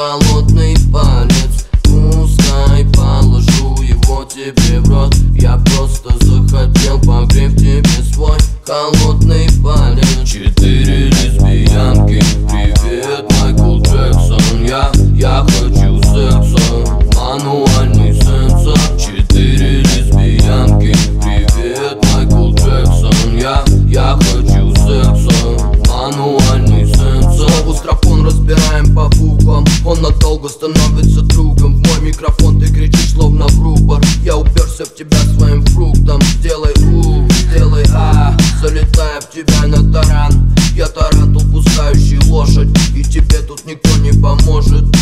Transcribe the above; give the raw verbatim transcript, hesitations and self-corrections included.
холодный палец. Пускай положу его тебе в рот. Я просто захотел погреть тебе свой холодный палец. Четыре лесбиянки, привет, Майкл Джексон. Я, я хочу секса, мануальный сенсор. Четыре лесбиянки, привет, Майкл Джексон. Я, я хочу секса, мануальный сенсор. Слово стропон разбираем по буквам. Он надолго становится другом. В мой микрофон ты кричишь словно в рупор. Я уперся в тебя своим фруктом. Сделай у, сделай а, залетая в тебя на таран. Я тарантул, пускающий лошадь, и тебе тут никто не поможет.